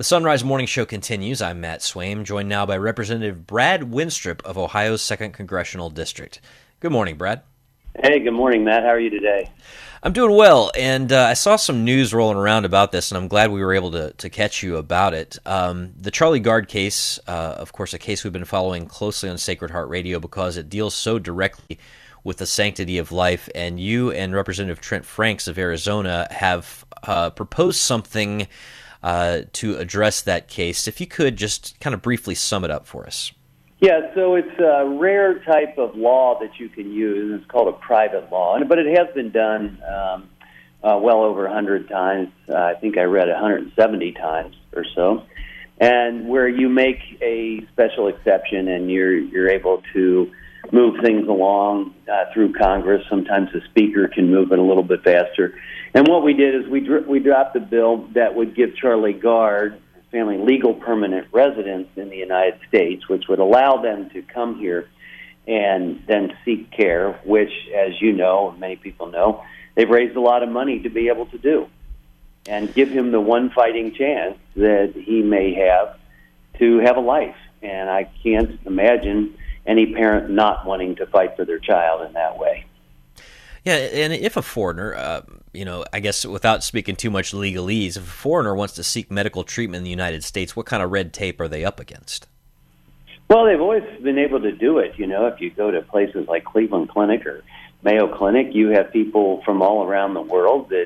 The Sunrise Morning Show continues. I'm Matt Swaim, joined now by Representative Brad Winstrup of Ohio's 2nd Congressional District. Good morning, Brad. Hey, good morning, Matt. How are you today? I'm doing well, and I saw some news rolling around about this, and I'm glad we were able to catch you about it. The Charlie Gard case, of course, a case we've been following closely on Sacred Heart Radio because it deals so directly with the sanctity of life, and you and Representative Trent Franks of Arizona have proposed something to address that case. If you could just kind of briefly sum it up for us. Yeah, so it's a rare type of law that you can use. It's called a private law, but it has been done well over 100 times. I think I read 170 times or so. And where you make a special exception and you're able to move things along through Congress. Sometimes the speaker can move it a little bit faster. And what we did is we dropped a bill that would give Charlie Gard family legal permanent residence in the United States, which would allow them to come here and then seek care, which, as you know, many people know, they've raised a lot of money to be able to do, and give him the one fighting chance that he may have to have a life. And I can't imagine any parent not wanting to fight for their child in that way. Yeah, and if a foreigner, I guess without speaking too much legalese, if a foreigner wants to seek medical treatment in the United States, what kind of red tape are they up against? Well, they've always been able to do it. If you go to places like Cleveland Clinic or Mayo Clinic, you have people from all around the world that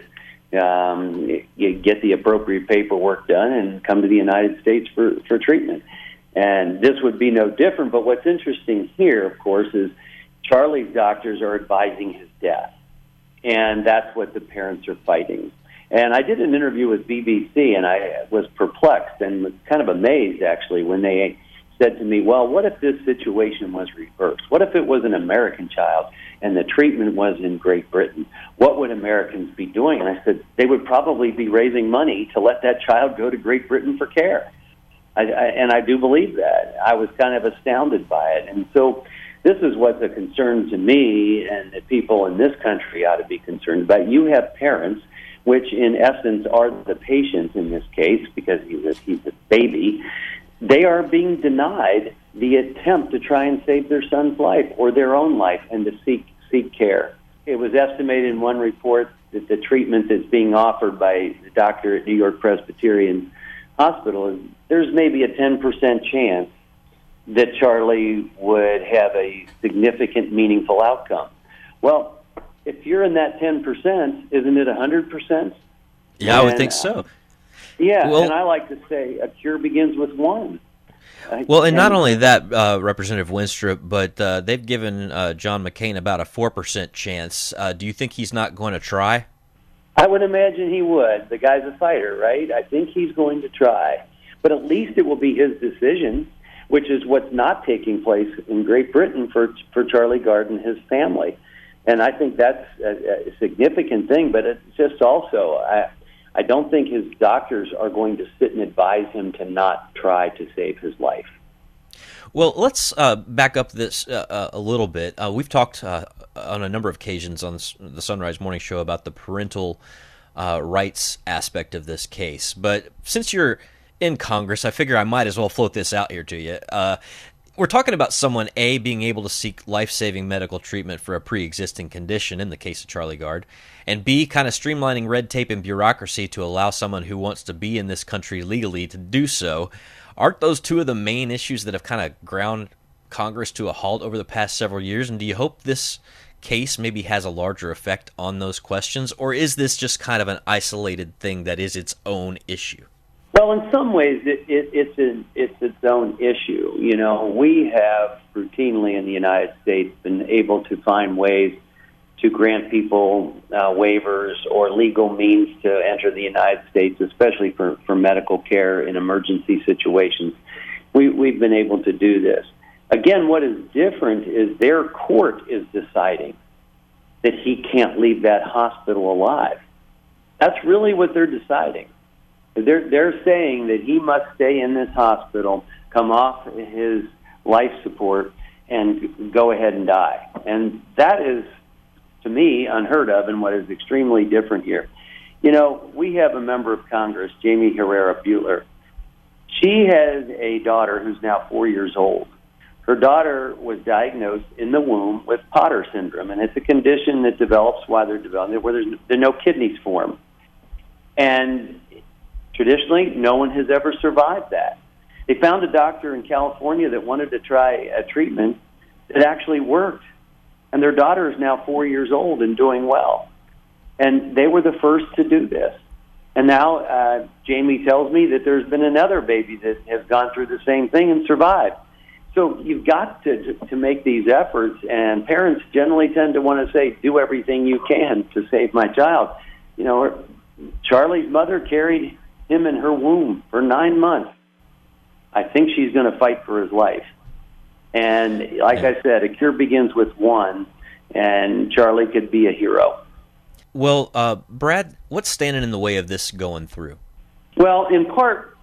you get the appropriate paperwork done and come to the United States for treatment. And this would be no different. But what's interesting here, of course, is Charlie's doctors are advising his death, and that's what the parents are fighting. And I did an interview with BBC, and I was perplexed and was kind of amazed, actually, when they said to me, well, what if this situation was reversed? What if it was an American child and the treatment was in Great Britain? What would Americans be doing? And I said, they would probably be raising money to let that child go to Great Britain for care. And I do believe that. I was kind of astounded by it. And so this is what's a concern to me, and that people in this country ought to be concerned about. You have parents, which in essence are the patients in this case, because he's a baby. They are being denied the attempt to try and save their son's life or their own life and to seek care. It was estimated in one report that the treatment that's being offered by the doctor at New York Presbyterian Hospital, there's maybe a 10% chance that Charlie would have a significant, meaningful outcome. Well, if you're in that 10%, isn't it 100%? Yeah, I would think so. Yeah, well, and I like to say a cure begins with one. Well, and not only that, Representative Winstrup, but they've given John McCain about a 4% chance. Do you think he's not going to try? I would imagine he would. The guy's a fighter, right? I think he's going to try. But at least it will be his decision, which is what's not taking place in Great Britain for Charlie Gard and his family. And I think that's a significant thing, but it's just also, I don't think his doctors are going to sit and advise him to not try to save his life. Well, let's back up this a little bit. We've talked on a number of occasions on the Sunrise Morning Show about the parental rights aspect of this case. But since you're in Congress, I figure I might as well float this out here to you. We're talking about someone, A, being able to seek life-saving medical treatment for a pre-existing condition in the case of Charlie Gard, and B, kind of streamlining red tape and bureaucracy to allow someone who wants to be in this country legally to do so. Aren't those two of the main issues that have kind of ground Congress to a halt over the past several years? And do you hope this case maybe has a larger effect on those questions, or is this just kind of an isolated thing that is its own issue? Well, in some ways, it's its own issue. We have routinely in the United States been able to find ways to grant people waivers or legal means to enter the United States, especially for medical care in emergency situations. We've been able to do this. Again, what is different is their court is deciding that he can't leave that hospital alive. That's really what they're deciding. They're saying that he must stay in this hospital, come off his life support, and go ahead and die. And that is, to me, unheard of and what is extremely different here. We have a member of Congress, Jamie Herrera Buehler, She has a daughter who's now 4 years old. Her daughter was diagnosed in the womb with Potter syndrome, and it's a condition that develops while they're developing, where there are no kidneys form. And traditionally, no one has ever survived that. They found a doctor in California that wanted to try a treatment that actually worked. And their daughter is now 4 years old and doing well. And they were the first to do this. And now Jamie tells me that there's been another baby that has gone through the same thing and survived. So you've got to make these efforts, and parents generally tend to want to say, do everything you can to save my child. You know, Charlie's mother carried him in her womb for 9 months. I think she's going to fight for his life. And like I said, a cure begins with one, and Charlie could be a hero. Well, Brad, what's standing in the way of this going through? Well, in part,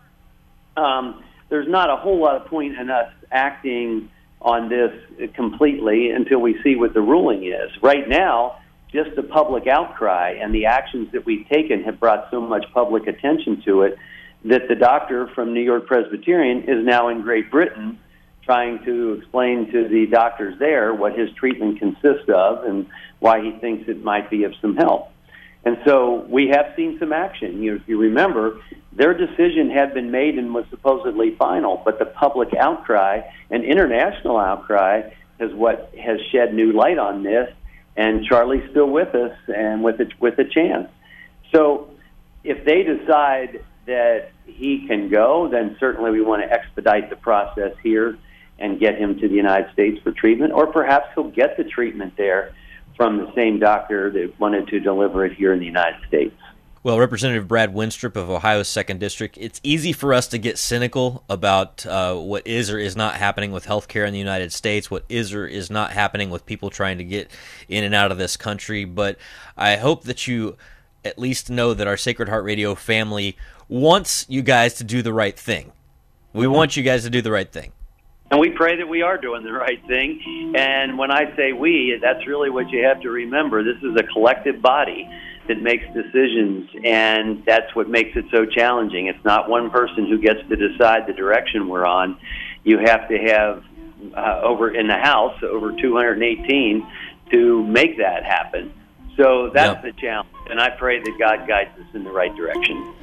there's not a whole lot of point in us acting on this completely until we see what the ruling is. Right now, just the public outcry and the actions that we've taken have brought so much public attention to it that the doctor from New York Presbyterian is now in Great Britain trying to explain to the doctors there what his treatment consists of and why he thinks it might be of some help. And so we have seen some action. If you remember, their decision had been made and was supposedly final, but the public outcry and international outcry is what has shed new light on this, and Charlie's still with us and with a chance. So if they decide that he can go, then certainly we want to expedite the process here and get him to the United States for treatment, or perhaps he'll get the treatment there from the same doctor that wanted to deliver it here in the United States. Well, Representative Brad Wenstrup of Ohio's 2nd District, it's easy for us to get cynical about what is or is not happening with healthcare in the United States, what is or is not happening with people trying to get in and out of this country. But I hope that you at least know that our Sacred Heart Radio family wants you guys to do the right thing. We want you guys to do the right thing. And we pray that we are doing the right thing. And when I say we, that's really what you have to remember. This is a collective body that makes decisions, and that's what makes it so challenging. It's not one person who gets to decide the direction we're on. You have to have, over in the House, over 218 to make that happen. So that's the challenge. And I pray that God guides us in the right direction.